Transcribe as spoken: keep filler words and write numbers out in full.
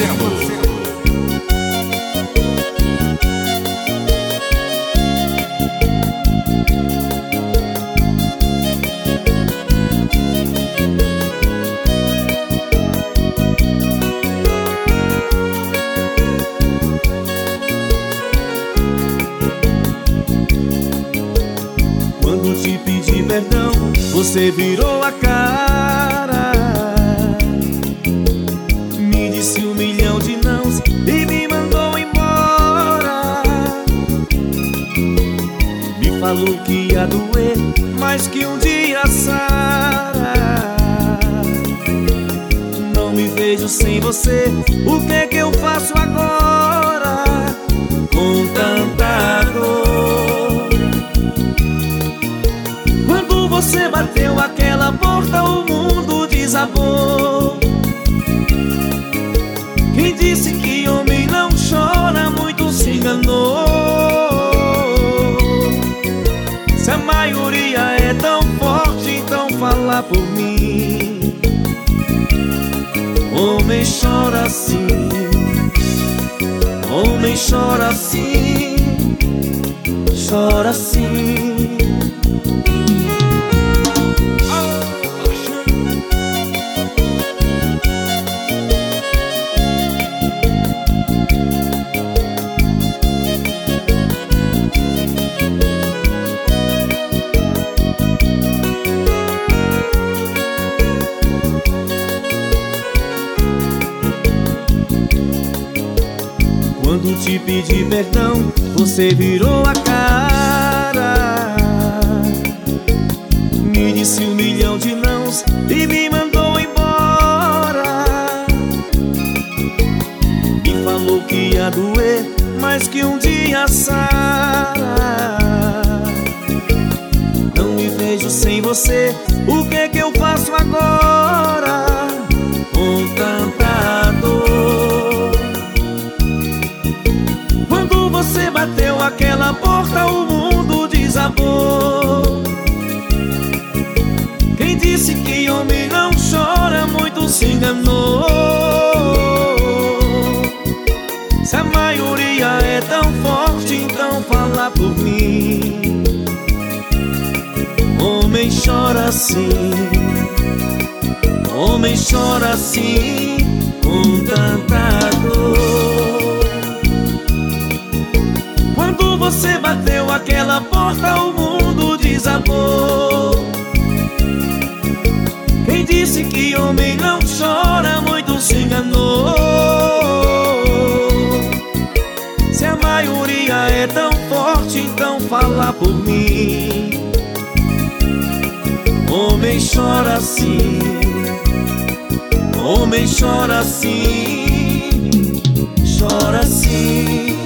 Quando te pedi perdão, você virou a cara, me disse um milhão de nãos e me mandou embora. Me falou que ia doer, mas que um dia sara. Não me vejo sem você, o que é que eu faço agora? Com tanta dor. Quando você bateu aquela porta, o mundo desabou. Quem disse que homem não chora, muito se enganou. Se a maioria é tão forte, então fala por mim. Homem chora assim, homem chora assim, chora assim. Quando te pedi perdão, você virou a cara, me disse um milhão de nãos e me mandou embora. Me falou que ia doer, mas que um dia sara. Não me vejo sem você, o que é que eu faço agora? Com tanta dor. Quando você bateu aquela porta, o mundo desabou. Quem disse que homem não chora, muito se enganou. Se a maioria é tão forte, então fala por mim. Homem chora assim, homem chora assim, com tanta dor. Quando você bateu aquela porta, o mundo desabou. Quem disse que homem não chora, muito se enganou. Se a maioria é tão forte, então fala por mim. Homem chora assim, homem chora assim, chora assim.